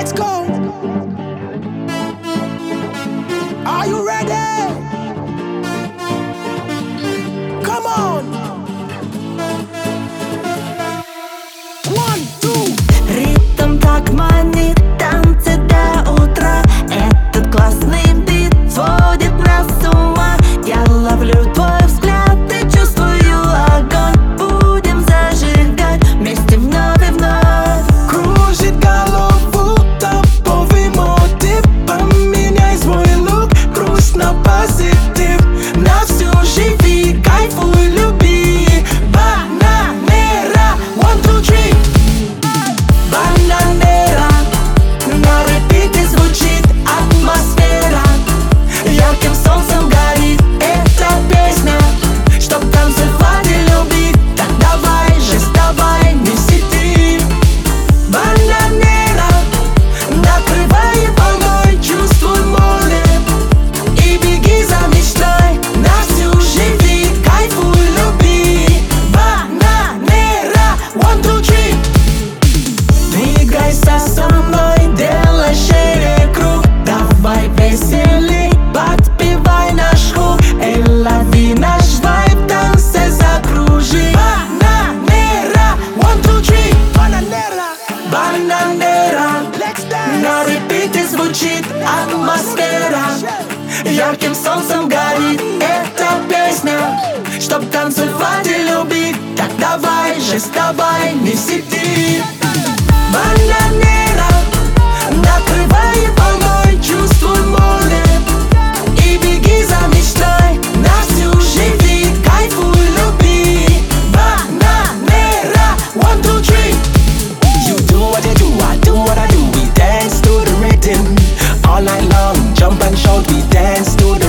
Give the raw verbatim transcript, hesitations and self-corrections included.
Let's go. Are you ready? Come on. One, two. Ритм так манит, танцы до утра. Этот классный бит сводит нас с ума. Я ловлю твой взгляд и чувствую огонь. Будем зажигать вместе вновь и вновь. Кружит голову топовый мотив. Поменяй свой лук, грусть на позитив. На всю живи, кайфуй, люби. Бананера, one, two, three. Бананера, на репите звучит атмосфера. Ярким солнцем горит эта песня, чтоб танцевать и любить. Так давай же, вставай, не сиди. Бананера, накрывай волной, чувствуй море и беги за мечтой. На всю живи, кайфуй, люби. Бананера, one, two, three. Двигайся со мной, делай шире круг. Давай веселей, подпевай наш хук. Эй, лови наш вайб, в танце закружи. Бананера, one, two, three. Бананера, бананера, на репите звучит атмосфера. Ярким солнцем горит эта песня, чтоб танцевать и любить. Так давай же, вставай, не сиди. Бананера, накрывай волной, чувствуй море и беги за мечтой. На всю живи, кайфуй, люби. Бананера, one, two, three. You do what you do, I do what I do. We dance to the rhythm all night long. Jump and shout, we dance to the